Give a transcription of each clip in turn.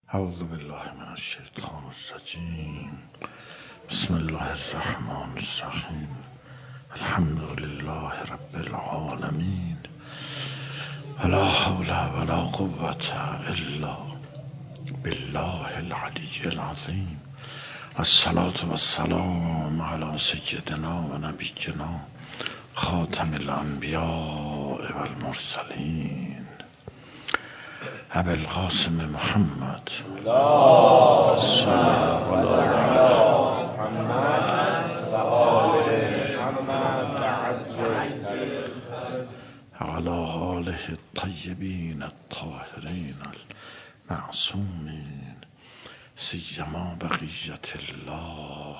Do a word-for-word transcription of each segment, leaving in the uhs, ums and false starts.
اعوذ بالله من الشیطان الرجیم. بسم الله الرحمن الرحیم. الحمد لله رب العالمین. ولا حول ولا قوة الا بالله العلی العظیم. الصلاة والسلام على سیدنا و نبینا خاتم الانبیاء والمرسلین ابی القاسم محمد اللهم صل على محمد و آل محمد عجل على آله الطیبین الطاهرین المعصومین سیما بقیت الله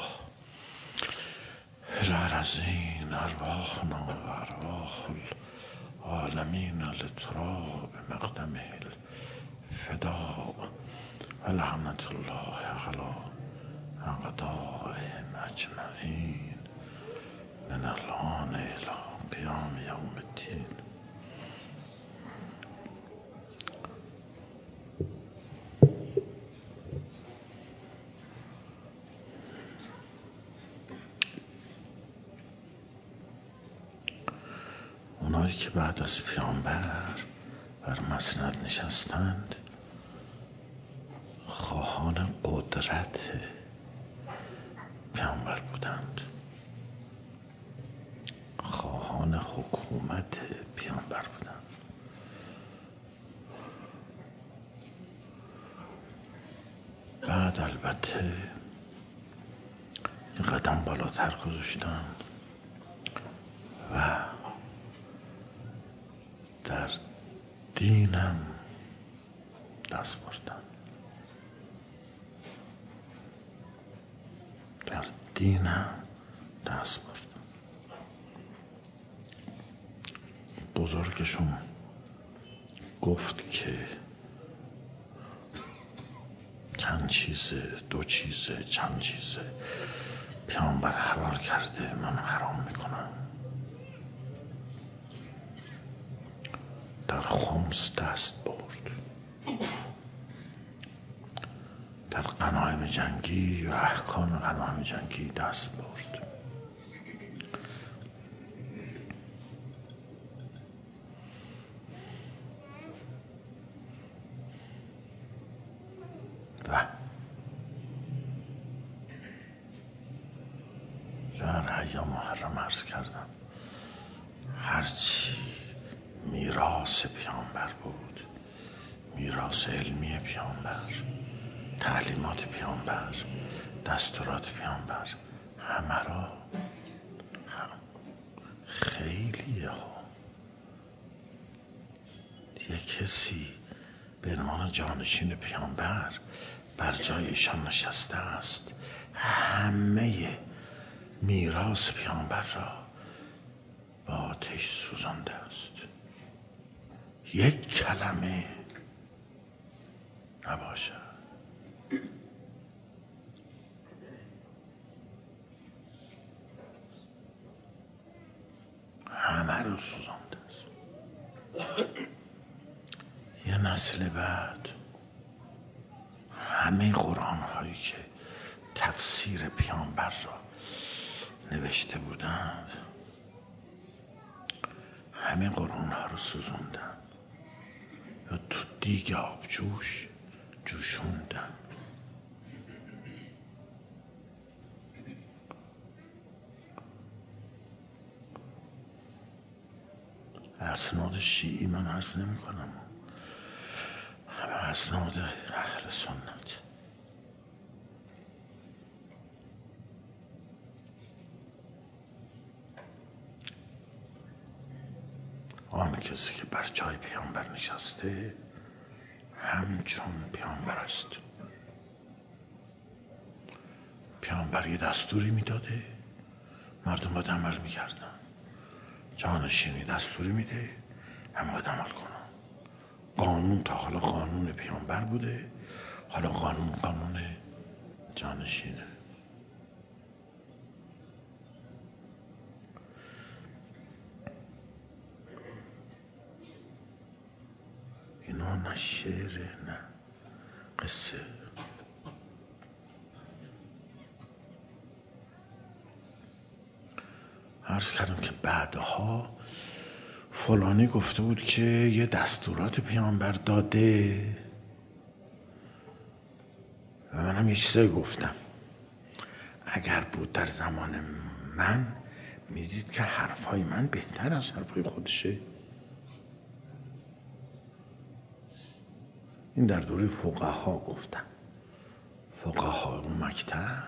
الارضین ارواحنا و ارواح العالمین لتراب مقدمه الفداء و لعنت الله علی اعدائهم اجمعین من الان الی قیام یوم الدین. اونایی که بعد از پیامبر بر مسند نشستند خواهان قدرت پیامبر بودند، خواهان حکومت پیامبر بودند. بعد البته این قدم بالاتر گذاشتند و در دینم دست بردن، در دینم دست بردن. بزرگشون گفت که چند چیزه، دو چیزه، چند چیزه پیامبر حلال کرده، من حرام میکنم. در خمس دست برد، در غنایم جنگی و احکام غنایم جنگی دست برد. و در ایام محرم عرض کردم هرچی میراث پیامبر بود، میراث علمی پیامبر، تعلیمات پیامبر، دستورات پیامبر، همه را هم خیلی ها یک کسی به عنوان جانشین پیامبر بر جای ایشان نشسته است، همه میراث پیامبر را با آتش سوزانده است. یک کلمه نباشد. همه رو سوزانده است. یه نسل بعد همه قرآن هایی که تفسیر پیامبر را نوشته بودند، همه قرآن ها رو سوزوندن یا تو دیگ آبجوش جوشوندن. اسناد شیعی من عرض نمی کنم، همه اسناد اهل سنت. آن کسی که بر جای پیامبر نشسته همچون پیامبر است. پیامبر یه دستوری میداده، مردم باید عمل میکردن. جانشینی دستوری میده، همه باید عمل کنن. قانون تا حالا قانون پیامبر بوده، حالا قانون قانون جانشینه. اینا نه شعره نه قصه عرض کردم که بعدها فلانی گفته بود که یه دستورات پیامبر داده و منم یه چیزایی گفتم. اگر بود در زمان من میدید که حرفای من بهتر از حرفای خودشه. این در دوره فقها گفتم. فقها اون مکتب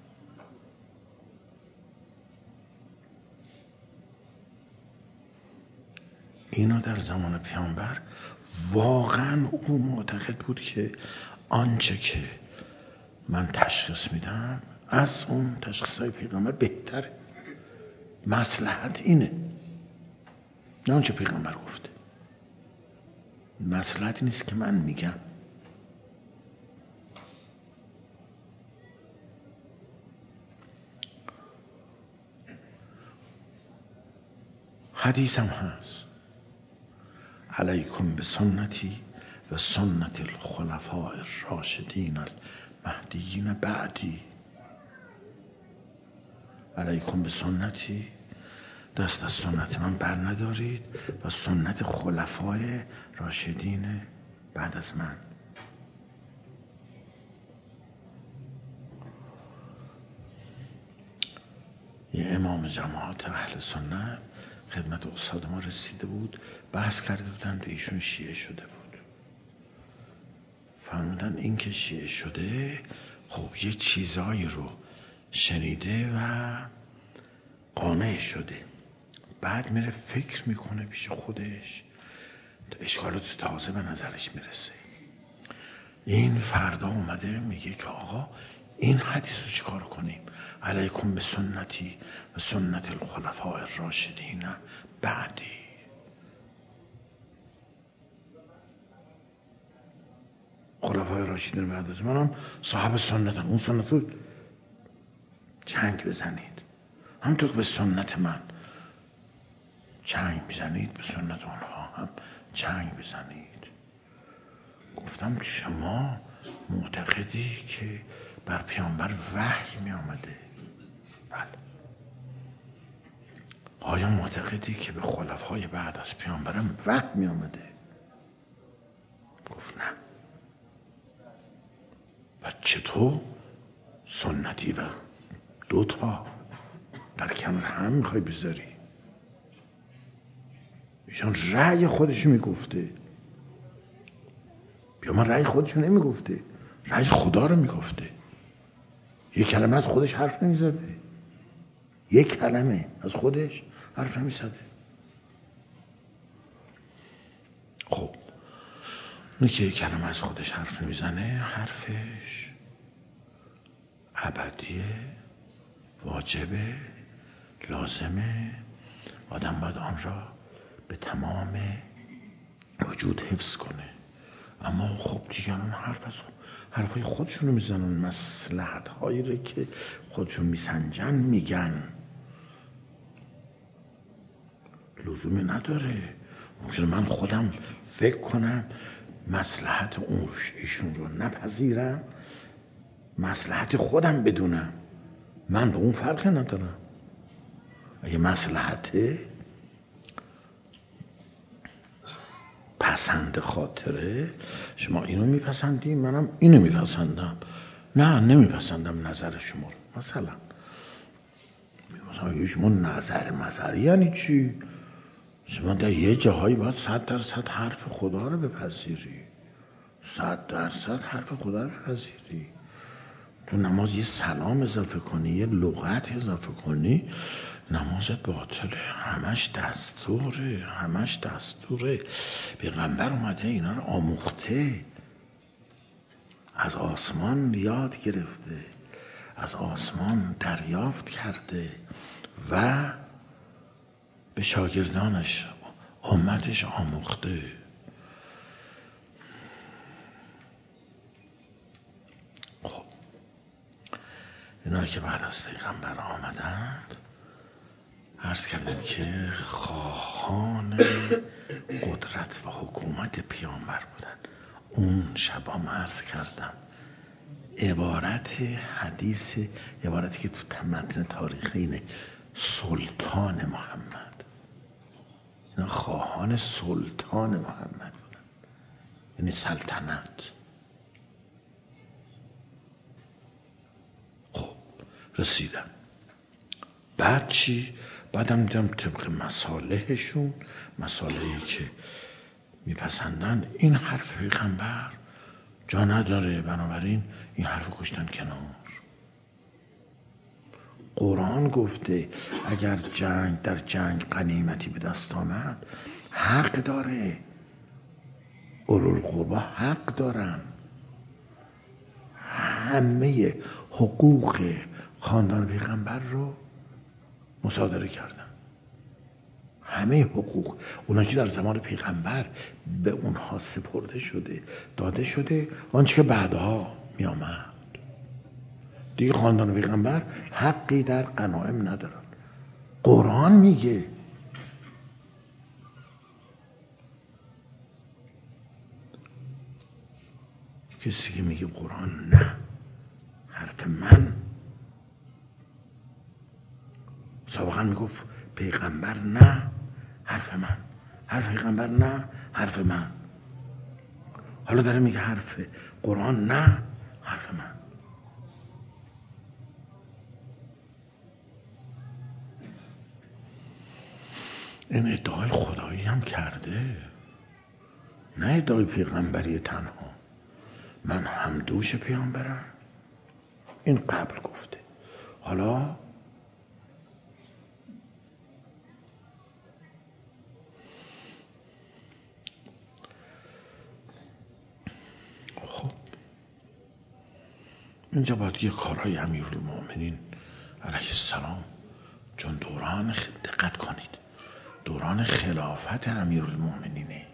اینو در زمان پیامبر واقعا او معتقد بود که آنچه که من تشخیص میدم از اون تشخیصهای پیغمبر بهتره. مصلحت اینه، نه اون چه پیغمبر گفته. مصلحت نیست که من میگم. حدیث هم هست: علیکم به سنتی و سنت الخلفاء الراشدین المهدیین بعدی. علیکم به سنتی، دست از سنت من بر ندارید، و سنت خلفای راشدین بعد از من. یه امام جماعت اهل سنت خدمت استاد ما رسیده بود، بحث کرده بودن و ایشون شیعه شده بود. فهمیدن این که شیعه شده خب یه چیزایی رو شنیده و قانع شده، بعد میره فکر میکنه پیش خودش، اشکالات تازه به نظرش میرسه. این فردا اومده میگه که آقا این حدیث رو چیکار کنیم؟ علیکم به سنتی و سنت الخلفاء الراشدین بعدی. خلفای راشدین بعد از منم صاحب سنتم. اون سنت رو چنگ بزنید، همونطور که به سنت من چنگ میزنید به سنت اونها هم چنگ بزنید. گفتم شما معتقدی که بر پیامبر وحی می آمده؟ بله. آیا معتقدی که به خلفای بعد از پیامبرم وحی می آمده؟ گفت نه. و چطور سنتی و دوتا در کنار هم میخوای بذاری؟ ایشان رأی خودشو میگفته. بیا من رأی خودشو نمیگفته، رأی خدا رو میگفته. یک کلمه از خودش حرف نمیزده، یک کلمه از خودش حرف نمیزده. خب اونی که یک کلمه از خودش حرف نمیزنه حرفش ابدیه، واجبه، لازمه. آدم باید آن را به تمام وجود حفظ کنه. اما خب دیگران حرف از حرفای خودشونو میزنن، مصلحت هایی رو که خودشون میسنجن میگن. لزومی نداره. ممکنه من خودم فکر کنم مصلحت اون ایشون رو نپذیرم، مصلحت خودم بدونم، من به اون فرقی ندارم. اگه مصلحته پسند خاطره، شما اینو میپسندی منم اینو میپسندم. نه نمیپسندم نظر شما رو. مثلا مثلا شما نظر مذری یعنی چی؟ شما در یه جاهایی باید صد درصد حرف خدا رو بپذیری، صد درصد حرف خدا رو بپذیری. تو نماز یه سلام اضافه کنی، یه لغت اضافه کنی، نمازت باطله. همش دستوره، همش دستوره. پیغمبر اومده اینا رو آموخته، از آسمان یاد گرفته، از آسمان دریافت کرده و به شاگردانش، امتش آموخته. خب اینا که بعد از پیغمبر آمدند عرض کردیم که خواهان قدرت و حکومت پیامبر بودن. اون شبام عرض کردم عبارت حدیث، عبارتی که تو متن تاریخی اینه سلطان محمد، اینا خواهان سلطان محمد بودن، یعنی سلطنت. خب رسیدم. بعد چی؟ بعدم دیدم طبق مصالحشون، مصالحی که میپسندن، این حرف پیغمبر جا نداره، بنابراین این حرف کشتن کنار. قرآن گفته اگر جنگ در جنگ غنیمتی به دست آمد حق داره، اولوالقربا حق دارن، همه حقوق خاندان پیغمبر رو مصادره کردن، همه حقوق اونا که در زمان پیغمبر به اونها سپرده شده، داده شده، آنچه که بعدها می آمد دیگه خاندان پیغمبر حقی در غنایم ندارن. قرآن میگه. کسی که میگه قرآن نه، حرف من، سابقا میگفت پیغمبر نه، حرف من، حرف پیغمبر نه، حرف من، حالا داره میگه حرف قرآن نه، حرف من. این ادعای خدایی هم کرده، نه ادعای پیغمبری تنها. من هم دوش پیغمبرم، این قبل گفته. حالا خب اینجا باید یه کارهای امیرالمومنین علیه السلام، چون دوران دقت کنید دوران خلافت امیرالمومنینه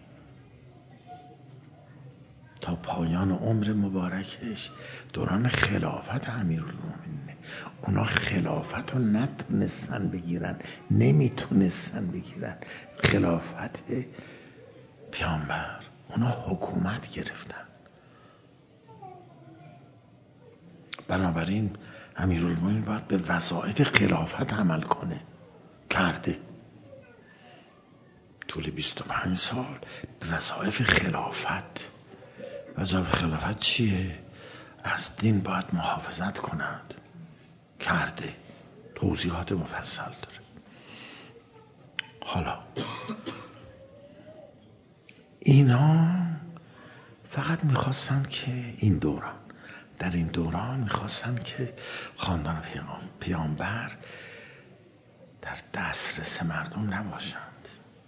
تا پایان عمر مبارکش، دوران خلافت امیرالمومنینه. اونا خلافت رو نتونستن بگیرن، نمیتونستن بگیرن، خلافت پیامبر، اونا حکومت گرفتن. بنابراین امیرالمومنین باید به وظایف خلافت عمل کنه، کرده. طول بیست و پنج سال به وظایف خلافت. وظایف خلافت چیه؟ از دین باید محافظت کند، کرده. توضیحات مفصل داره. حالا اینا فقط میخواستن که این دوران در این دوران میخواستن که خاندان پیامبر در دسترس مردم نباشند،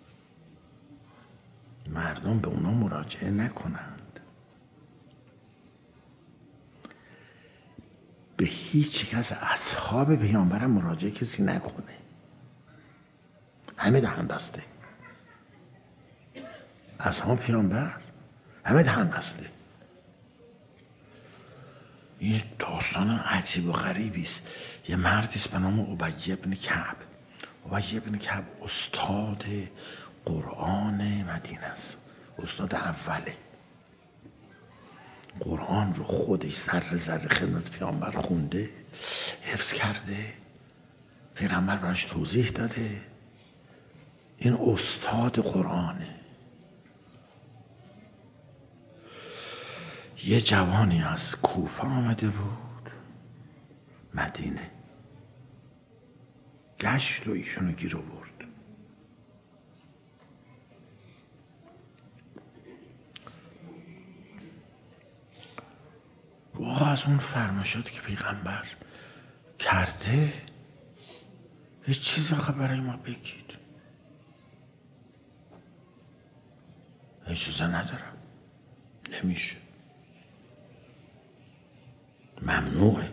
مردم به اونا مراجعه نکنند، به هیچ یک از اصحاب پیامبر مراجعه کسی نکنه، همه دهن بسته. اصحاب پیامبر همه دهن بسته. یه داستان عجیب و غریبی است. یه مردی است به نام ابی بن کعب. ابی بن کعب استاد قرآن مدینه است، استاد اوله. قرآن رو خودش ذره ذره خدمت پیامبر خونده، حفظ کرده، پیغمبر براش توضیح داده. این استاد قرآنه. یه جوانی از کوفه آمده بود مدینه، گشت و ایشونو گیر آورد. واقعا از اون فرمایشاتی که پیغمبر کرده یه چیزی آخه برای ما بگید. اجازه ندارم، نمیشه، ممنوعه.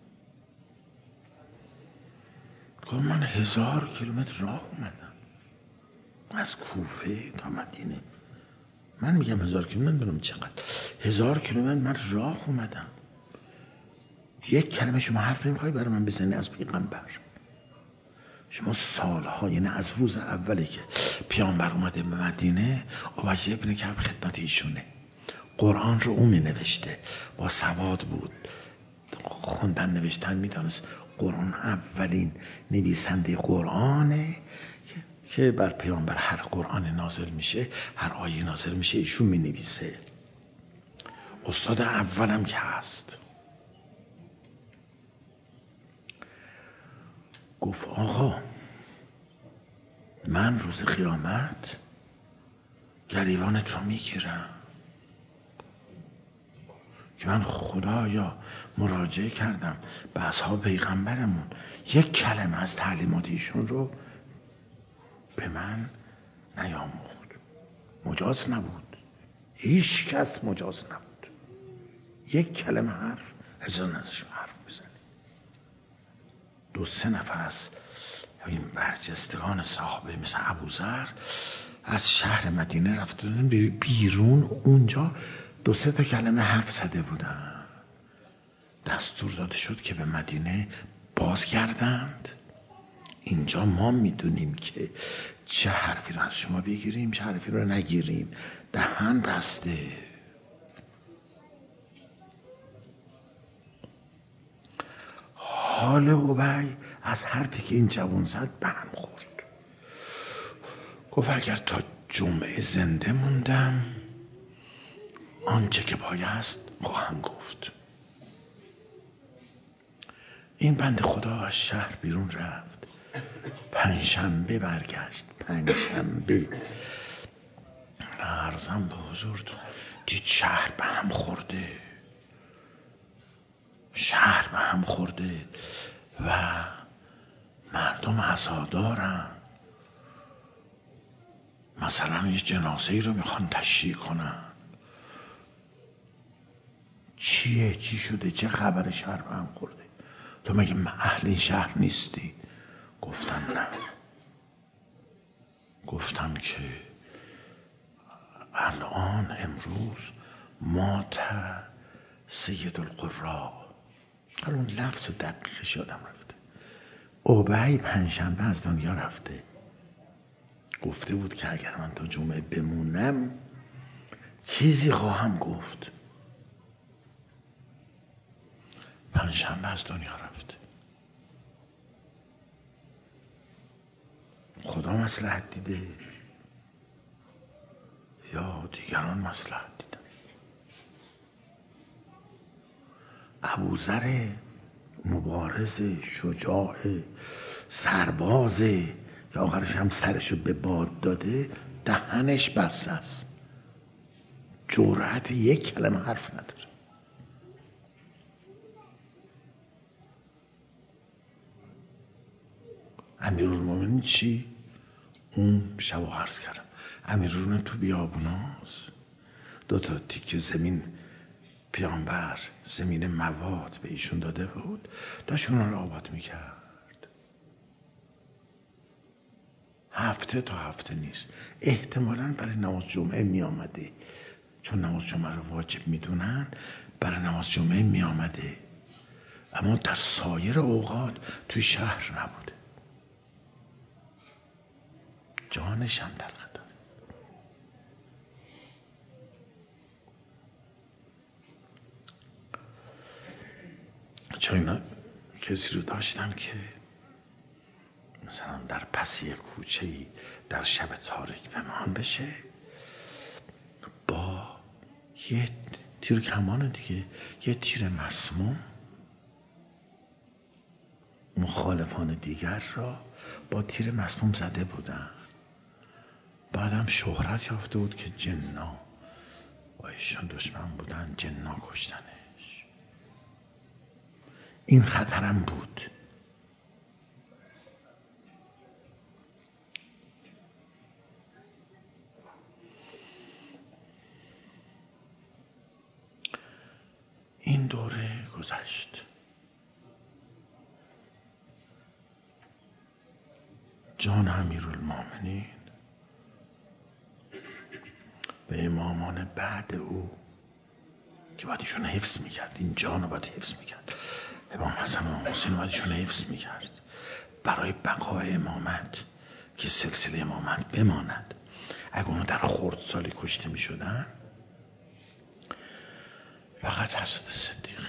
گفت من هزار کیلومتر راه اومدم از کوفه تا مدینه. من میگم هزار کیلومتر، برم چقدر هزار کیلومتر من راه اومدم، یک کلمه شما حرف نمیخوای برای من بزنی از پیغمبر؟ شما سالها، یعنی از روز اولی که پیامبر اومده به مدینه، ابی بن کعب خدمت ایشونه. قرآن رو اون می نوشته، با سواد بود، خوندن نوشتن می دانست. قرآن اولین نویسنده قرآنه که بر پیامبر هر قرآن نازل میشه، هر آیه نازل میشه ایشون می نویسه. استاد اولم که هست. گفت آقا من روز قیامت گریبانت رو میگیرم که من خدایا مراجعه کردم به اصحاب پیغمبرمون، یک کلمه از تعلیمات ایشون رو به من نیاموخت. مجاز نبود، هیچ کس مجاز نبود. یک کلمه حرف اجازه نداشت حرف بزنی. دو سه نفر از این برجستگان صحابه مثل ابوذر از شهر مدینه رفتن بیرون، اونجا دو سه تا کلمه حرف زده بودن. دستور داده شد که به مدینه بازگردند. اینجا ما میدونیم که چه حرفی رو از شما بگیریم، چه حرفی رو نگیریم. دهن بسته. حال ابی از حرفی که این جوان زد به هم خورد. گفت اگر تا جمعه زنده موندم آنچه که بایست خواهم گفت. این بنده خدا از شهر بیرون رفت، پنجشنبه برگشت. پنجشنبه عرضم به حضور دید شهر به هم خورده، شهر به هم خورده و مردم عزادارن. مثلا یه جنازه ای رو میخوان تشییع کنن. چیه؟ چی شده؟ چه خبر؟ شهر به هم خورده. تو مگه اهل این شهر نیستی؟ گفتم نه. گفتم که الان امروز مات سید القراء. حالا اون لفظ دقیقش یادم رفته. ابی پنجشنبه از دنیا رفته. گفته بود که اگر من تا جمعه بمونم چیزی خواهم گفت. پنجشنبه از دنیا رفته. خدا مصلحت دیده یا دیگران مصلحت دیدن؟ ابوذر مبارز شجاع سرباز که آخرش هم سرشو به باد داده، دهنش بسته است، جرأت یک کلمه حرف نداره. امیرالمومنین چی؟ اون شب عرض کردم امیرالمومنین تو بیابوناست، دو تا تیکه زمین پیامبر زمین مواد به ایشون داده بود، داشت اون رو آباد میکرد. هفته تا هفته نیست، احتمالاً برای نماز جمعه میامده، چون نماز جمعه رو واجب میدونن برای نماز جمعه میامده، اما در سایر اوقات توی شهر نبوده. جانشم در خطر. چون اینا کسی رو داشتن که مثلا در پسی کوچه‌ای در شب تاریک پنهان بشه، با یه تیر کمان دیگه، یه تیر مسموم مخالفان دیگر را با تیر مسموم زده بودن. بعدم شهرت یافته بود که جنا با ایشون دشمن بودن، جنا کشتنش. این خطرم بود. این دوره گذشت. جان امیرالمومنین به امامان بعد او که باید ایشون حفظ میکرد، این جان رو باید حفظ میکرد، امام حسن و امام حسین رو باید ایشون حفظ میکرد برای بقای امامت، که سلسله امامت بماند. اگه اونو در خردسالی کشته میشدن فقط حضرت صدیقه.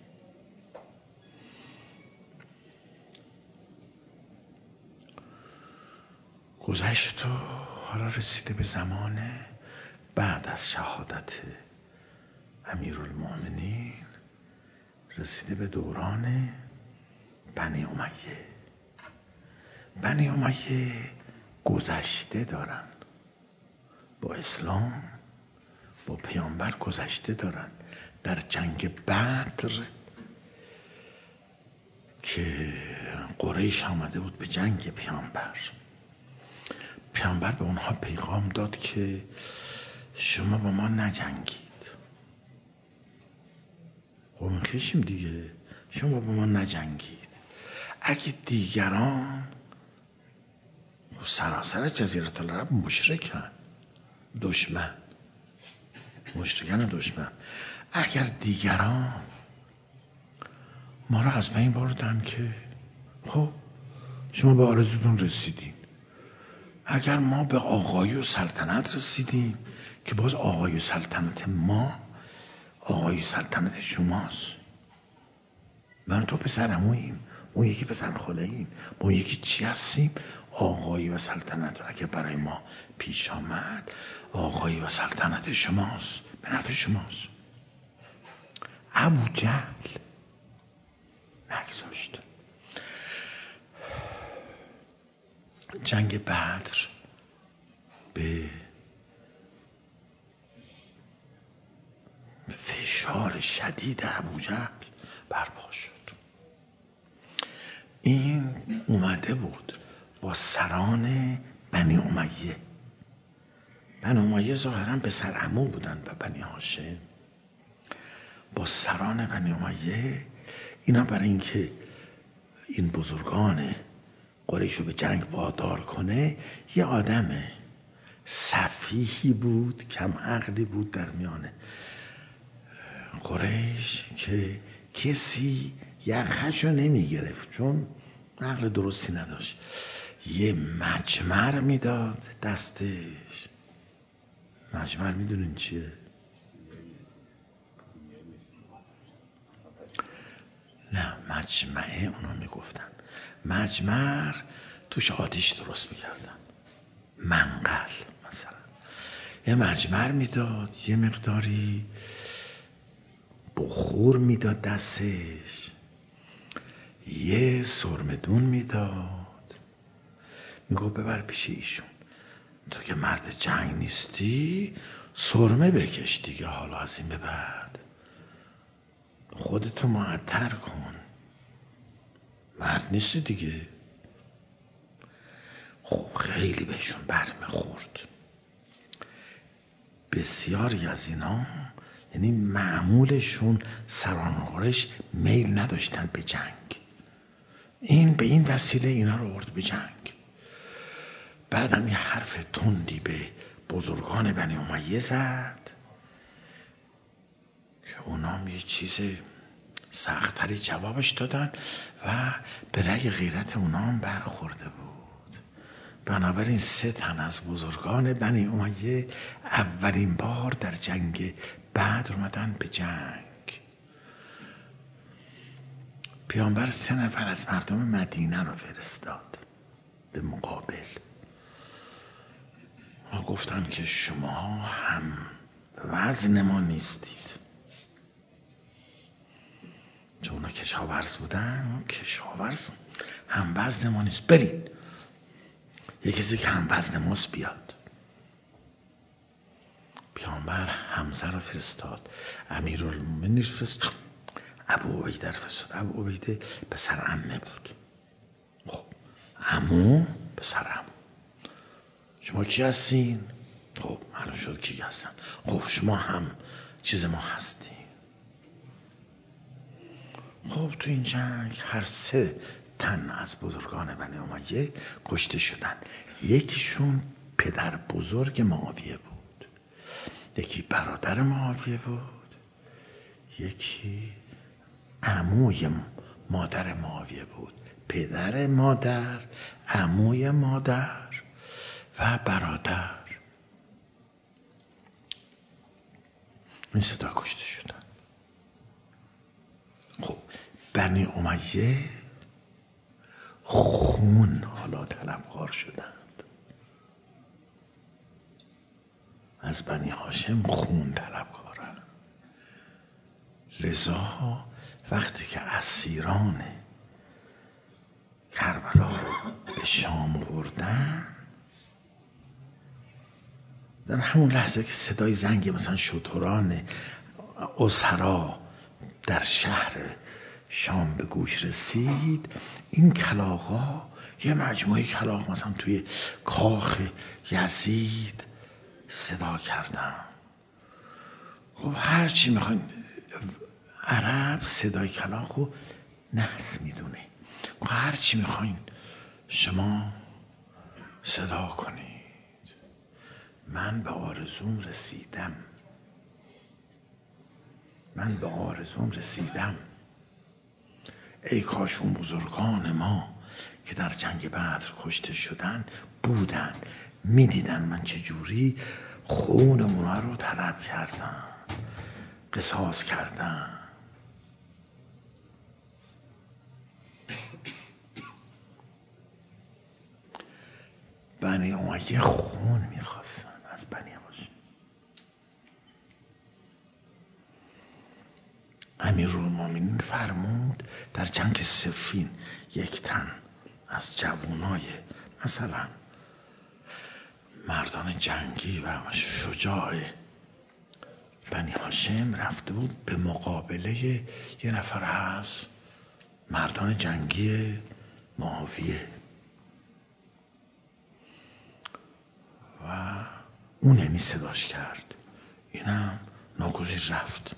گذشت و حالا رسیده به زمان بعد از شهادت امیرالمومنین، رسیده به دوران بنی امیه. بنی امیه گذشته دارن، با اسلام با پیامبر گذشته دارن. در جنگ بدر که قریش آمده بود به جنگ پیامبر، پیامبر به اونها پیغام داد که شما با ما نجنگید، قوم خویشیم دیگه، شما با ما نجنگید. اگه دیگران خب سراسر جزیره العرب مشرکن، دشمن مشرکن دشمن، اگر دیگران ما را از بین بردن که خب شما به آرزوتون رسیدین، اگر ما به آقایی و سلطنت رسیدیم که باز آقایی و سلطنت ما آقایی و سلطنت شماست. من تو پسر عموییم، اون یکی پسر خاله‌ایم، ما اون یکی چی هستیم؟ آقایی و سلطنت اگر برای ما پیش آمد، آقایی و سلطنت شماست، به نفع شماست. ابو جهل نگذاشت. جنگ بدر به فشار شدید ابو جهل برپا شد. این اومده بود با سران بنی امیه. بنی امیه ظاهراً به سر عمو بودن به بنی هاشم. با سران بنی امیه اینا برای اینکه این بزرگان قریشو به جنگ وادار کنه، یه آدم سفیهی بود، کم عقلی بود در میان قریش که کسی یخشو نمی گرفت چون عقل درستی نداشت. یه مجمر میداد دستش. مجمر میدونین چیه؟ نه، مجمعه اونو میگفتن. مجمر توش آتیش درست میکردن، منقل مثلا. یه مجمر میداد، یه مقداری بخور میداد دستش، یه سرمدون میداد، میگو ببر پیش ایشون، تو که مرد جنگ نیستی سرمه بکش دیگه، حالا از این به بعد خودتو معطر کن، مرد نیستی دیگه. خب خیلی بهشون برمه خورد. بسیاری از اینا، یعنی معمولشون سران قریش میل نداشتن به جنگ. این به این وسیله اینا رو آورد به جنگ. بعدم یه حرف تندی به بزرگان بنی امیه زد که اونام یه چیز سختری جوابش دادن و به رگ غیرت اونام برخورده بود. بنابراین سه تن از بزرگان بنی امیه اولین بار در جنگ بدر اومدن به جنگ. پیامبر سه نفر از مردم مدینه رو فرستاد به مقابل. ما گفتن که شما هم وزن ما نیستید، چون اونا کشاورز بودن، کشاورز هم وزن ما نیست، برید یه کسی که هم وزن ماست بیاد. پیامبر حمزه رو فرستاد، امیرالمومنین فرستاد، ابو عبیده رو فرستاد. ابو عبیده پسر عمه بود. خب عمو پسر عمو، شما کی هستین؟ خب معلوم شد کی هستن. خب شما هم چیز ما هستین. خب تو این جنگ هر سه تن از بزرگان بنی امیه کشته شدن. یکیشون پدر بزرگ معاویه بود، یکی برادر معاویه بود، یکی عموی مادر معاویه بود. پدر مادر، عموی مادر و برادر، این سه تا کشته شدن. بنی امیه خون حالا طلبکار شدند، از بنی هاشم خون طلبکارند. لذا وقتی که اسیران کربلا به شام بردن، در همون لحظه که صدای زنگ مثلا شتران اسرا در شهر شام به گوش رسید، این کلاغا یه مجموعه کلاغ مثلا توی کاخ یزید صدا کردن. خب هر چی میخواین، عرب صدای کلاغ رو نحس میدونه، هر چی میخواین شما صدا کنید. من به آرزوم رسیدم، من به آرزوم رسیدم. ای کاش اون بزرگان ما که در جنگ بدر کشته شدن بودن، میدیدن من چجوری خون اونا رو طلب کردن، قصاص کردن. بنی امیه خون میخواستن از بنی هاشم. امیرالمومنین فرمود در جنگ صفین یک تن از جوانای مثلا مردان جنگی و شجاع بنی هاشم رفته بود به مقابله یه نفر از مردان جنگی معاویه و اون یعنی صداش کرد، اینم ناگزیر رفت.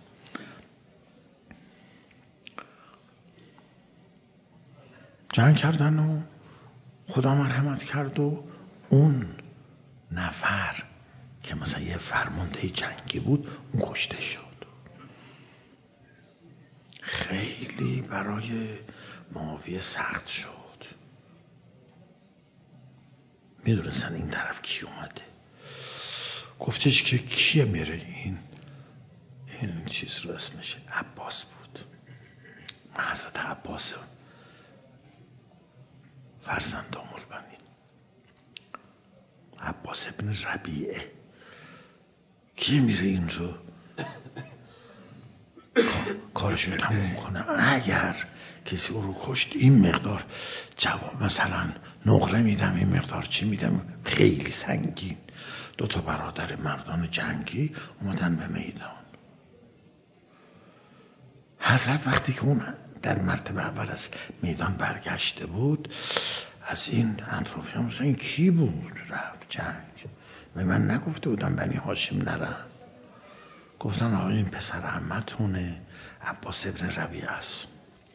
جنگ کردن و خدا مرحمت کرد و اون نفر که مثلا یه فرمانده جنگی بود اون کشته شد. خیلی برای معاویه سخت شد. میدونستن این طرف کی اومده. گفتش که کیه میره؟ این این چیز رو اسمش عباس بود، حضرت عباس فرزند ام البنین، عباس ابن ربیعه. کی میره این رو کارش رو تموم کنه؟ اگر کسی او رو کشت این مقدار جواب مثلا نقره میدم، این مقدار چی میدم، خیلی سنگین. دو تا برادر مردان جنگی اومدن به میدان. حضرت وقتی که اون در مرتبه اول از میدان برگشته بود، از این اطرافیان مثلا این کی بود رفت جنگ؟ و من نگفته بودم بنی هاشم نرن. گفتن آقا این پسر عمتونه عباس ابن ربیعه است.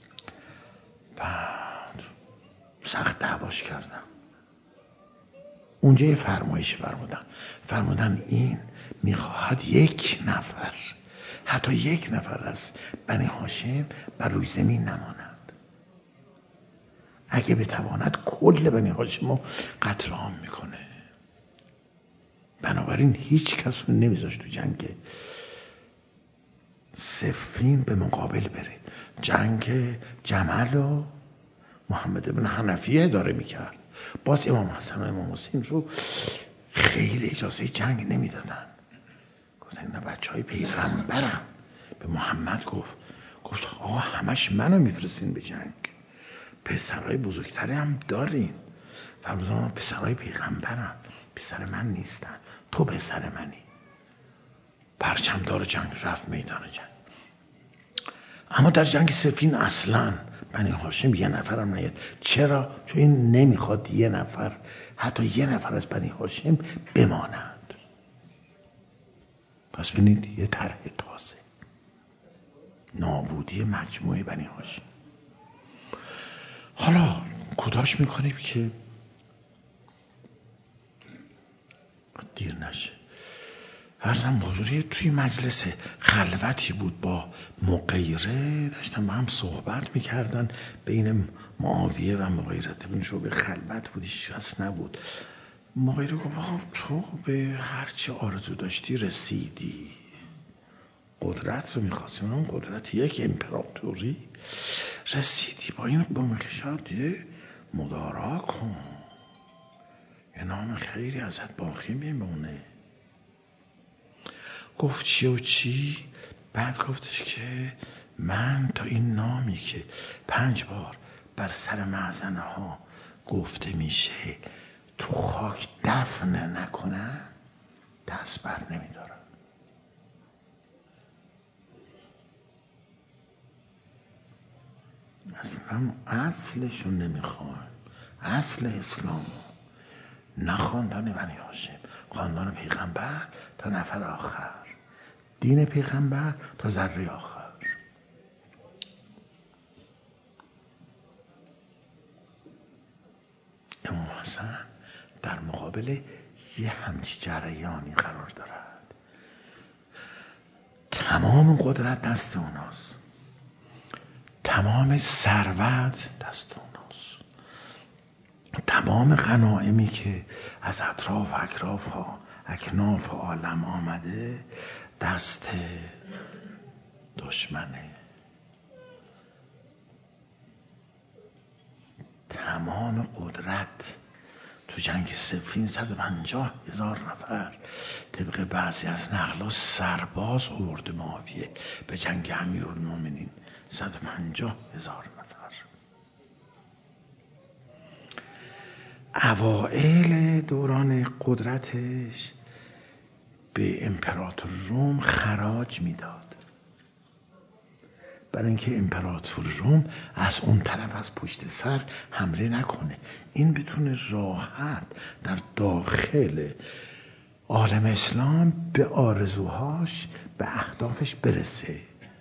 بعد سخت دعواش کردن. اونجا یه فرمایش فرمودن فرمودن این میخواهد یک نفر، حتی یک نفر از بنی هاشم بر روی زمین نماند. اگه بتواند کل بنی هاشم رو قتل عام میکنه. بنابراین هیچ کس رو نمیذاشت تو جنگ صفین به مقابل بره. جنگ جمل و محمد بن حنفیه اداره میکرد. باز امام حسن و امام حسین رو خیلی اجازه جنگ نمیدادن. گفتن اینا بچه های پیغمبرم. به محمد گفت گفت آقا همش منو میفرستین به جنگ، پسرهای بزرگتری هم دارین. فرمودن پسرهای پیغمبرم، پسر من نیستن، تو پسر منی. پرچمدار جنگ رفت میدان جنگ. اما در جنگ صفین اصلا بنی هاشم یه نفر هم نیاد. چرا؟ چون این نمیخواد یه نفر، حتی یه نفر از بنی هاشم بماند. پس ببینید یه طرح تازه، نابودی مجموعه بنی هاشم. حالا کوتاش میکنیم که دیر نشه. عرضم حضوری توی مجلس خلوتی بود با مغیره، داشتن با هم صحبت میکردن. بین معاویه و مغیره بین شعبه خلوت بود، هیچ کس نبود. مغیره گفت تو به هرچی آرزو داشتی رسیدی، قدرت رو میخواستی، اون قدرت یک امپراتوری رسیدی با این قومخشات مدارا کن، یه نام خیری ازت باقی میمونه. گفت چی و چی؟ بعد گفتش که من تا این نامی که پنج بار بر سر معزنه ها گفته میشه تو خاک دفن نکنم دست بر نمیدارم. اصلا اصلشو نمیخوام، اصل اسلام نه خاندان بنی هاشم، خاندان پیغمبر تا نفر آخر، دین پیغمبر تا ذره آخر. امام حسن در مقابل یه همچی جریانی قرار دارد. تمام قدرت دست اوناست، تمام ثروت دست اوناست، تمام غنایمی که از اطراف اکراف ها اکناف عالم آمده دست دشمنه. تمام قدرت تو جنگ صفین صد و پنجاه هزار نفر طبق بعضی از نقلا سرباز آورد معاویه به جنگ امیرالمومنین، صد و پنجاه هزار نفر. اوائل دوران قدرتش به امپراتور روم خراج میداد برای اینکه امپراتور روم از اون طرف از پشت سر حمله نکنه، این بتونه راحت در داخل عالم اسلام به آرزوهاش به اهدافش برسه.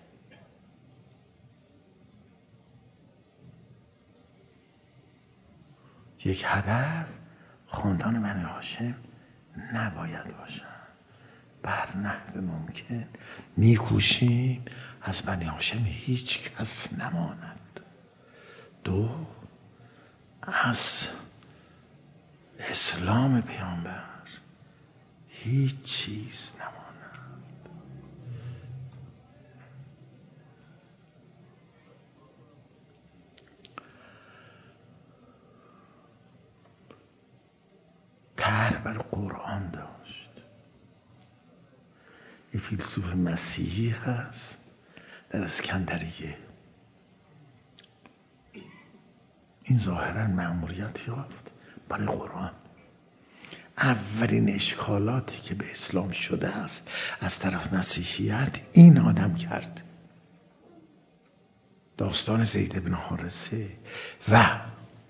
یک هدف خاندان بنی هاشم نباید باشن، بر نحو ممکن میکوشیم از بنی هاشم هیچ کس نماند. دو، از اسلام پیامبر هیچ چیز نماند. طرح بر قرآن داشت. یه فیلسوف مسیحی هست در اسکندریه، این ظاهرا مأموریت یافت برای قرآن. اولین اشکالاتی که به اسلام شده است از طرف مسیحیت این آدم کرد. داستان زید بن حارثه و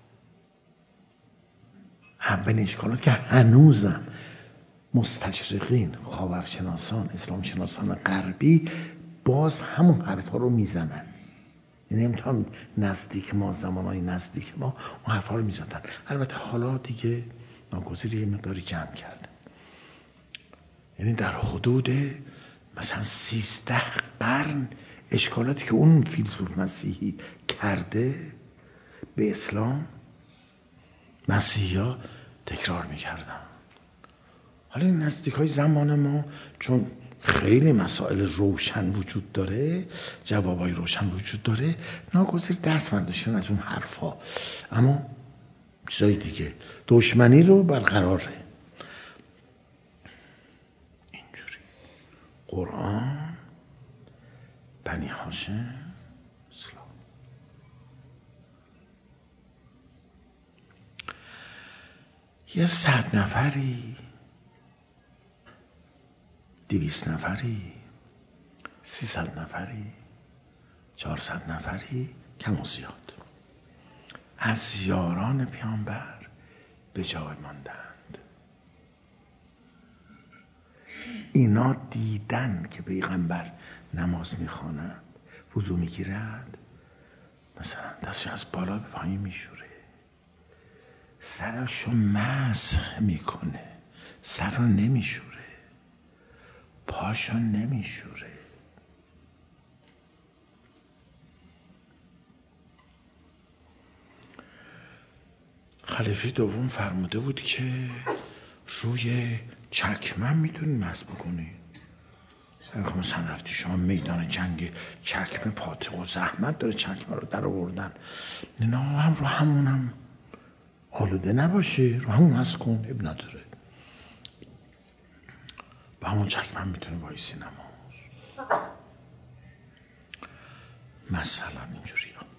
اولین اشکالات که هنوزم مستشرقین، خاورشناسان، اسلام شناسان غربی باز همون حرفا رو میزنن، یعنی امتحان نزدیک ما، زمانهای نزدیک ما اون حرفا رو میزدن. البته حالا دیگه ناگزیر یه مقداری جمع کردن، یعنی در حدود مثلا سیزده قرن اشکالاتی که اون فیلسوف مسیحی کرده به اسلام مسیحی ها تکرار میکردن. حالا این نزدیک های زمان ما چون خیلی مسائل روشن وجود داره، جوابای روشن وجود داره، ناگزیر دست برداشتن از اون حرفا، اما چیزای دیگه دشمنی رو برقراره. اینجوری قرآن، بنی هاشم، اسلام. یه صد نفری، دویست نفری، سیصد نفری، چهارصد نفری کم و زیاد از یاران پیامبر به جای ماندند. اینا دیدن که پیغمبر نماز میخواند، وضو میگیرد، مثلا دستش از بالا به پایین میشوره، سرشو مسح میکنه، سر رو نمیشوره، پاشو نمیشوره. خلیفه دوم فرموده بود که روی چکمه میتونی مسح بکنی، خب مثلا رفتی شما میدان جنگ چکمه پاتق و زحمت داره چکمه رو در آوردن، اینا هم رو همون هم آلوده نباشی، رو همون هست کن، اب نداره، با همون چکمه هم میتونه وایسی نماز. مثلا اینجوری ها.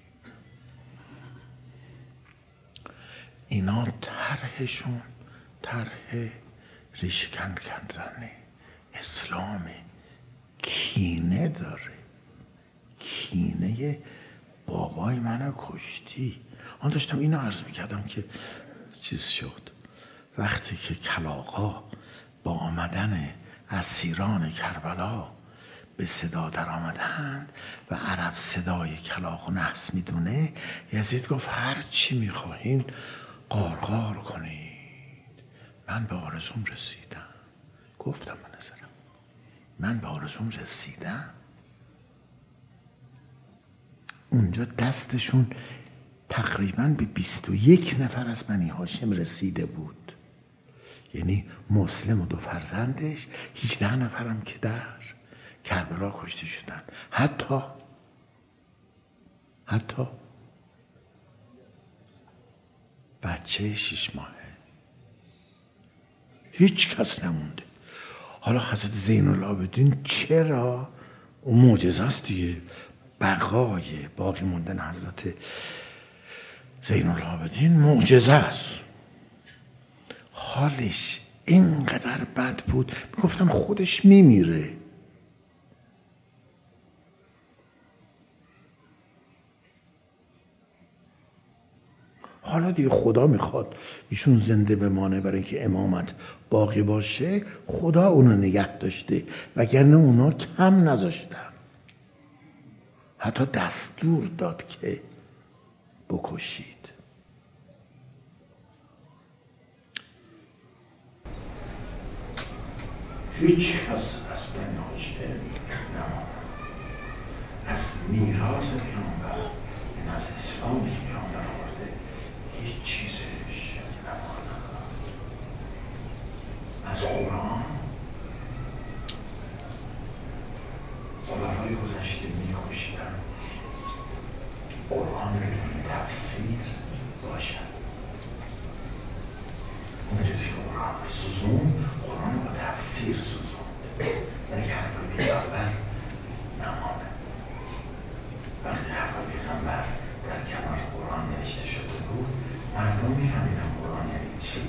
اینا طرحشون طرح ریشه‌کن کردن اسلام کینه داره، کینه بابای منو کشتی. آن داشتم اینو عرض میکردم که چیز شد وقتی که کلاغا با آمدن اسیران کربلا به صدا در آمدند و عرب صدای کلاغ و نحس میدونه، یزید گفت هر چی میخواهین قارقار کنید، من به آرزوم رسیدم. گفتم به نظرم من به آرزوم رسیدم. اونجا دستشون تقریباً به بیست و یک نفر از بنی هاشم رسیده بود، یعنی مسلم و دو فرزندش، هجده نفرم که در کربلا کشته شدن. حتی حتی بچه شش ماهه، هیچ کس نمونده. حالا حضرت زین العابدین چرا؟ اون معجزه است دیگه، بقای باقی موندن حضرت زین العابدین معجزه است. حالش اینقدر بد بود میگفتن خودش میمیره. حالا دیگه خدا میخواد ایشون زنده بمانه برای اینکه امامت باقی باشه، خدا اونو نگه داشته، وگرنه اونا کم نذاشتن، حتی دستور داد که بکشید. هیچ کس از بنی هاشم نماند. از میراث پیامبر، این از اسلامی که پیامبر آورده، هیچ چیزش نماند. از قرآن علمای گذشته می‌کوشیدن قرآن بدون تفسیر باشد. اون چیزی که قرآن سوزون، قرآن با تفسیر سوزوند، یعنی حرف پیغمبر نمانه. وقتی حرف پیغمبر در کنار قرآن نوشته شده بود، مردم می‌فهمیدن قرآن یعنی چی.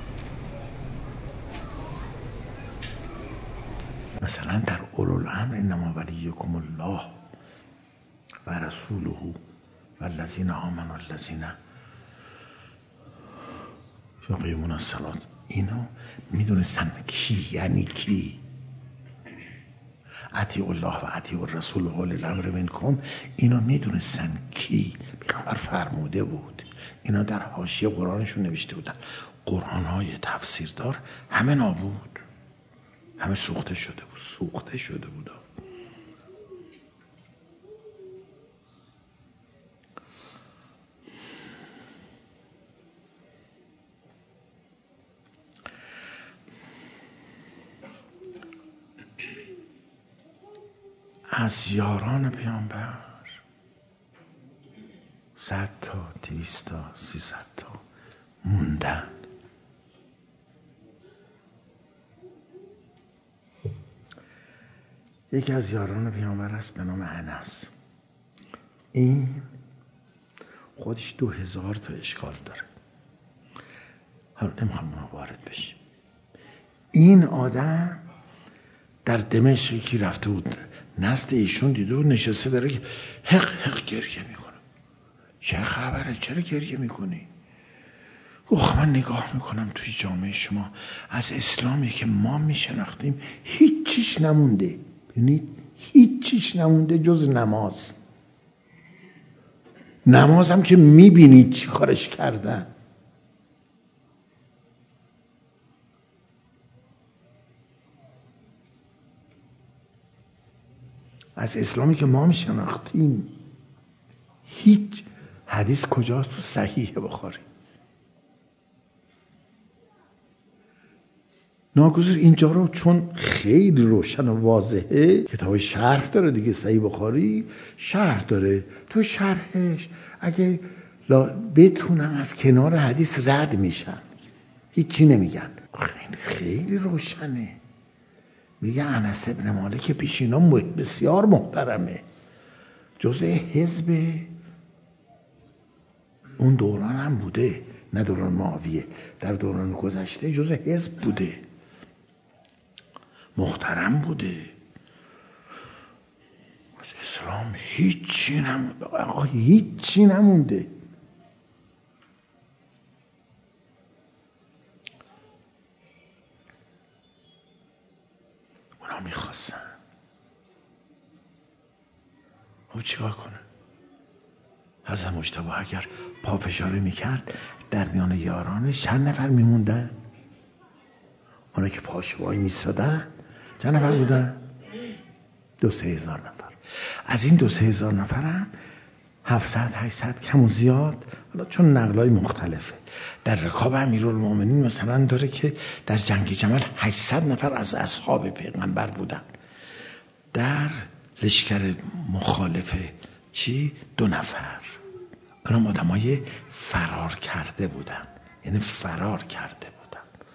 مثلا در اولوالامر انما ولیکم الله و رسوله و الذین آمنوا الذین یقیمون الصلاة، اینو میدونستن کی یعنی کی. اطیعوا الله و اطیعوا الرسول و اولی الامر منکم، اینو میدونستن کی. پیغمبر فرموده بود. اینا در حاشیه قرآنشون نوشته بودن. قرآن‌های تفسیردار همه نابود، همه سوخته شده بود، سوخته شده بود. از یاران پیامبر صد تا دویست تا سیصد تا موندن. یکی از یاران پیامبر است به نام انس. این خودش دو هزار تا اشکال داره، حالا نمیخوام اونا وارد بشیم. این آدم در دمشق یکی رفته بود نزد ایشون، دیده بود نشسته داره حق حق گریه میکنه. چه خبره؟ چرا گریه میکنی؟ گفت من نگاه میکنم توی جامعه شما از اسلامی که ما میشناختیم هیچ چیش نمونده. ببینید هیچ چیش نمونده جز نماز. نماز هم که میبینید چی کارش کردن. از اسلامی که ما میشناختیم هیچ. حدیث کجاست؟ تو صحیح بخاری. ناگزیر اینجا رو چون خیلی روشن و واضحه، کتاب شرح داره دیگه، صحیح بخاری شرح داره، تو شرحش اگه بتونن از کنار حدیث رد میشن، هیچی نمیگن، خیلی خیلی روشنه. میگه انس ابن مالک پیش اینا بسیار محترمه، جزء حزب اون دوران هم بوده، نه دوران معاویه، در دوران گذشته جزء حزب بوده، محترم بوده. از اسلام هیچی نمونده آقا، هیچی نمونده. اونا میخواستن او چیکار کنه؟ حضرت مجتبی اگر پافشاری میکرد در میان یارانش چند نفر میموندن؟ اونا که پاشوایی میستادن چند نفر بودن؟ دو سه هزار نفر. از این دو سه هزار نفر هم هفتصد هشتصد کم و زیاد، حالا چون نقلای مختلفه، در رکاب امیرالمومنین مثلا داره که در جنگ جمل هشتصد نفر از اصحاب پیغمبر بودن، در لشکر مخالف چی؟ دو نفر. اونم آدمای فرار کرده بودن، یعنی فرار کرده بودن.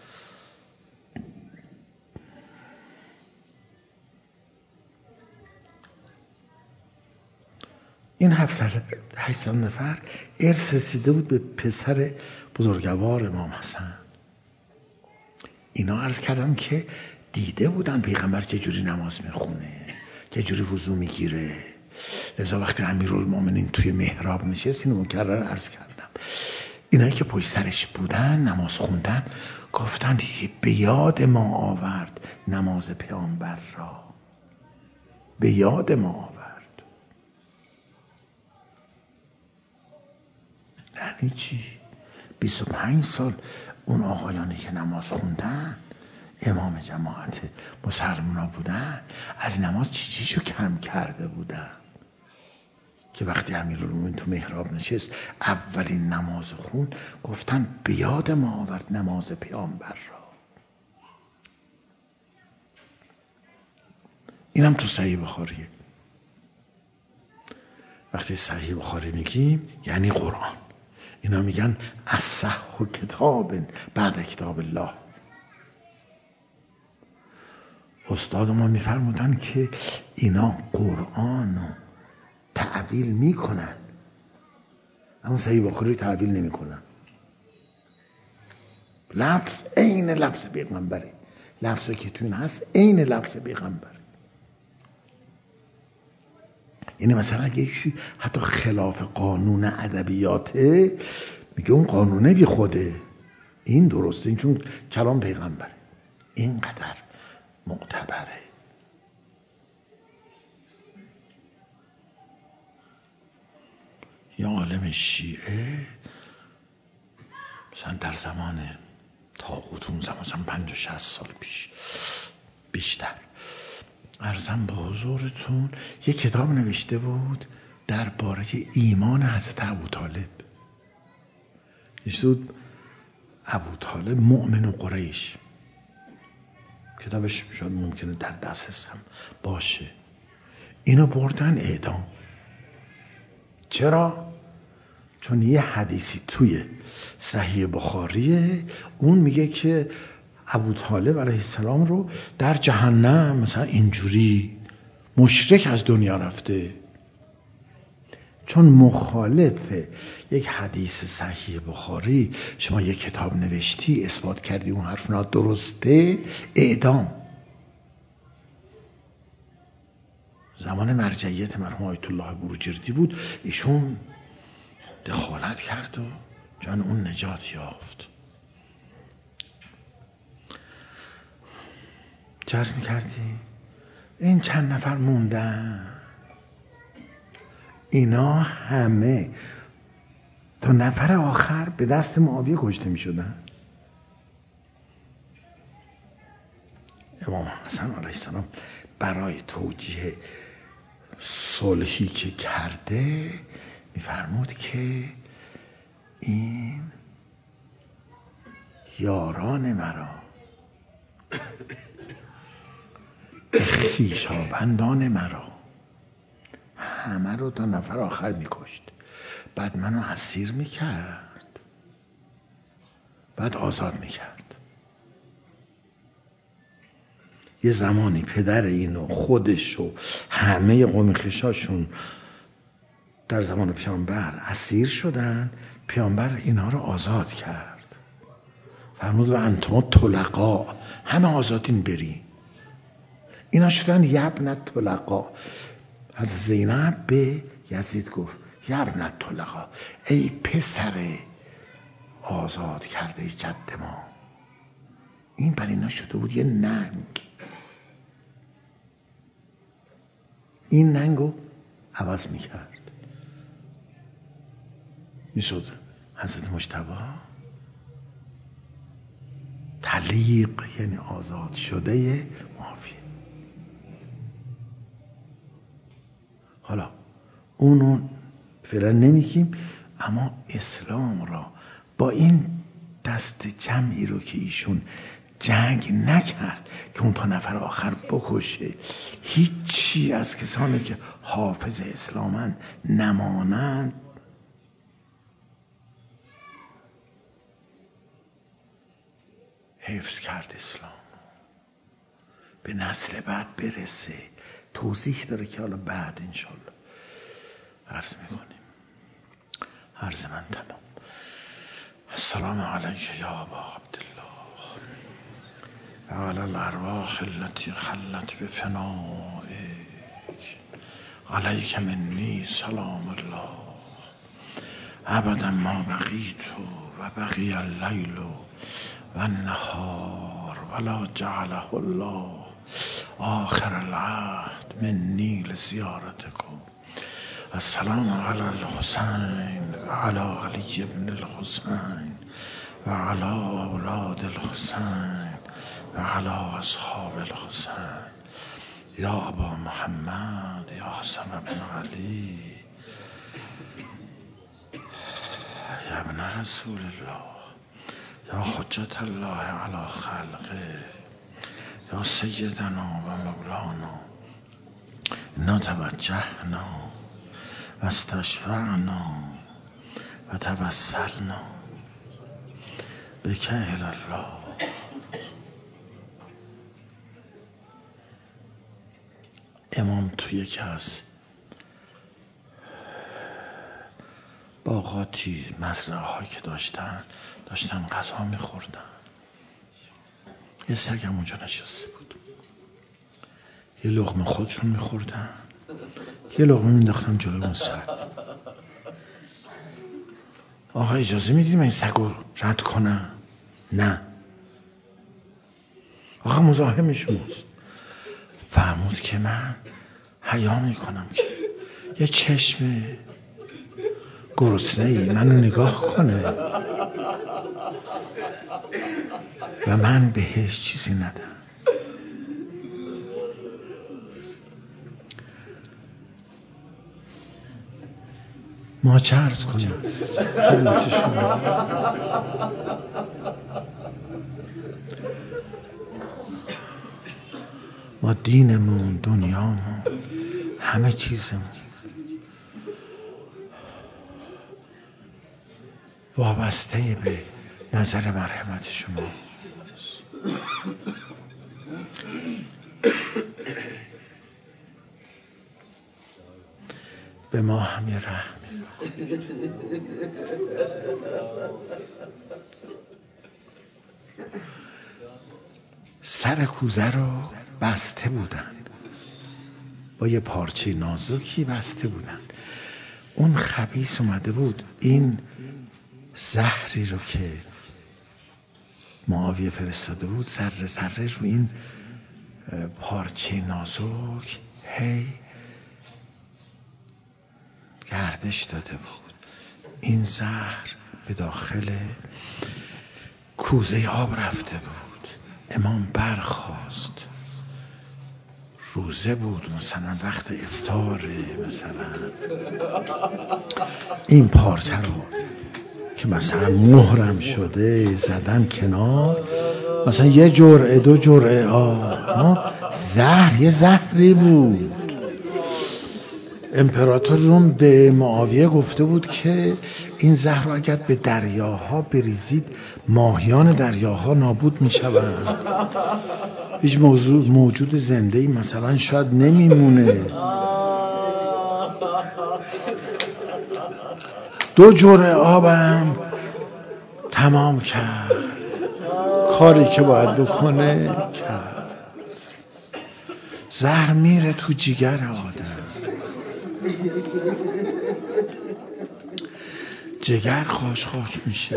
این هفتصد هشتصد نفر ارث رسیده بود به پسر بزرگوار امام حسن. اینا عرض کردم که دیده بودن پیغمبر چجوری نماز میخونه، چجوری وضو میگیره. لذا وقتی امیرالمومنین توی محراب نشست، اینو مکرر عرض کردم، اینایی که پشت سرش بودن نماز خوندن گفتن به یاد ما آورد نماز پیامبر را، به یاد ما آورد. یعنی چی؟ بیست و پنج سال اون آقایانی که نماز خوندن، امام جماعت مسلمونا بودن، از نماز چی چیشو کم کرده بودن که وقتی امیرالمومنین تو محراب نشست اولین نماز خون گفتن به یاد ما آورد نماز پیامبر را. اینم تو صحیح بخاریه. وقتی صحیح بخاری میگیم یعنی قرآن. اینا میگن اصح کتاب بعد کتاب الله. استاد ما میفرمودن که اینا قرآن رو تعویل میکنن اما صحیح بخاری تعویل نمیکنن. لفظ عین لفظ پیغمبره، لفظی که تو این هست عین لفظ پیغمبره. یعنی مثلا اگه یکی حتی خلاف قانون ادبیاته، میگه اون قانونه بی خوده، این درسته، این چون کلام پیغمبره، اینقدر معتبره. یا عالم شیعه مثلا در زمان طاغوت، اون زمان مثلا پنج و شصت سال پیش بیشتر، عرضم به حضورتون یک کتاب نوشته بود درباره ایمان حضرت ابوطالب. نوشته بود ابوطالب مؤمن قریش. کتابش شاید ممکنه در دسترس هم باشه. اینو بردن اعدام. چرا؟ چون یه حدیثی توی صحیح بخاریه، اون میگه که ابوطالب علیه السلام رو در جهنم مثلا اینجوری مشرک از دنیا رفته. چون مخالف یک حدیث صحیح بخاری شما یک کتاب نوشتی، اثبات کردی اون حرف نادرسته، اعدام. زمان مرجعیت مرحوم آیت الله بروجردی بود، ایشون دخالت کرد و جان اون نجات یافت. چه عرض میکردی؟ این چند نفر موندن، اینا همه تا نفر آخر به دست معاویه کشته میشدن. امام حسن علیه السلام برای توجیه صلحی که کرده میفرمود که این یاران مرا خویشاوندان مرا همه رو تا نفر آخر میکشت، بعد منو اسیر میکرد، بعد آزاد میکرد. یه زمانی پدر اینو خودش و همه قوم خویشاشون در زمان پیامبر اسیر شدن، پیامبر اینا رو آزاد کرد، فرمود و انتم طلقا، همه آزادین بری. اینا شدن یبن طلقا. از زینب به یزید گفت یبن طلقا، ای پسر آزاد کرده جد ما. این بر اینا شده بود یه ننگ. این ننگو عوض میکرد، میشد حضرت مجتبی تلیق، یعنی آزاد شده معافیه. حالا اونو فعلا نمیگیم، اما اسلام را با این دست جمعی رو که ایشون جنگ نکرد که اون تا نفر آخر بکشه، هیچی از کسانی که حافظ اسلامن نمانند، حفظ کرد اسلام، به نسل بعد برسه. توضیح داره که حالا بعد انشالله عرض میکنیم. عرض من تمام. السلام علیک یا ابا عبدالله و علی الارواح التي خلت بفنائک، علیک منی سلام الله ابدا ما بقیت و بقی اللیل و النهار ولا جعله الله آخر العهد منی لزیارتکم. السلام علی الحسین و علی علی ابن الحسین و علی اولاد الحسین و علی اصحاب الحسین. یا ابا محمد، یا حسن بن علی، یا ابن رسول الله، یا حجت الله علی خلقه، یا سیدنا و مولانا، انا توجهنا و استشفعنا و توسلنا بک الی الله. امام توی یکی از باغاتی مزرعه هایی که داشتن داشتن غذا میخوردن، یه سگم اونجا نشسته بود، یه لقمه خودشون میخوردن، یه لقمه مینداختن جلو اون سگ. آقا اجازه میدید من این سگ رو رد کنم؟ نه. آقا مزاحمشونست. فرمود که من حیا میکنم که یه چشم گرسنه‌ای منو نگاه کنه و من بهش چیزی ندم. ما چه عرض کنیم؟ ما دینمون، دنیامون، همه چیزمون وابسته به نظر مرحمت شما. به ما هم یه رحمی بکنید. سر کوزه رو بسته بودن، با یه پارچه نازکی بسته بودن. اون خبیث اومده بود این زهری رو که معاویه فرستاده بود ذره ذره رو این پارچه نازک هی گردش داده بود. این زهر به داخل کوزه آب رفته بود. امام برخاست، روزه بود، مثلا وقت افطاره، مثلا این پارچه رو که مثلا مهرم شده زدن کنار، مثلا یه جرعه دو جرعه آب. زهر یه زهری بود. امپراتور روم به معاویه گفته بود که این زهر رو اگر به دریاها بریزید ماهیان دریاها نابود می شوند. هیچ موضوع موجود زنده‌ای مثلا شاید نمیمونه. دو جرعه آبم تمام کرد، کاری که باید بکنه کرد. زهر میره تو جیگر آدم، جگر خوش خوش میشه.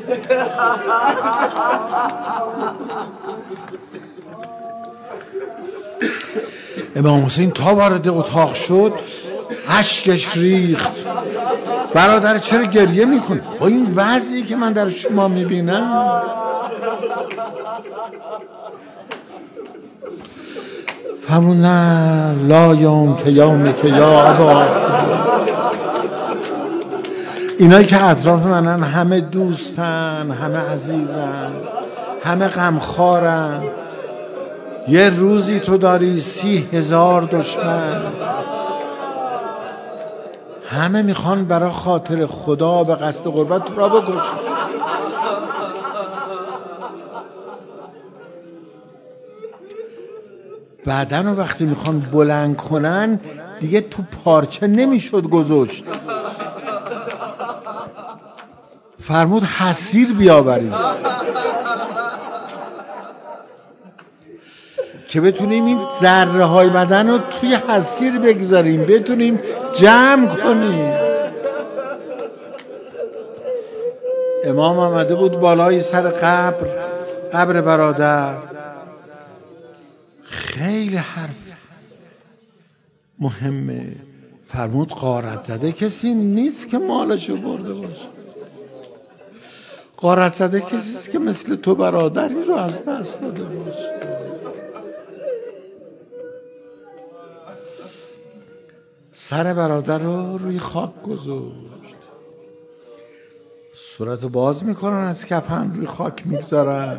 امام حسین تا وارد اتاق شد اشکش ریخت. برادر چرا گریه میکنه؟ با این وضعی که من در شما میبینم. فرمودن لا یوم که یوم که یا ابا. اینایی که اطراف منن همه دوستن، همه عزیزن، همه غمخوارن. یه روزی تو داری سی هزار دشمن، همه میخوان برای خاطر خدا به قصد قربت تو را بکشن. بعدن و وقتی میخوان بلند کنن دیگه تو پارچه نمیشد گذاشت. فرمود حسیر بیاورید که بتونیم این ذره های بدن رو توی حسیر بگذاریم، بتونیم جمع کنیم. امام آمده بود بالای سر قبر، قبر برادر. خیلی حرف مهمه. فرمود غارت زده کسی نیست که مالشو برده باشه. غارت زده کسی است که مثل تو برادری رو از دست داده باشه. سر برادر رو روی خاک گذاشت، صورت باز میکنن، از کفن روی خاک میگذارن.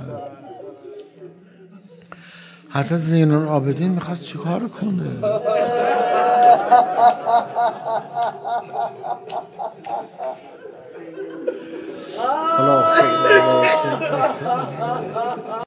حضرت زین العابدین میخواست چیکار کنه؟ حالا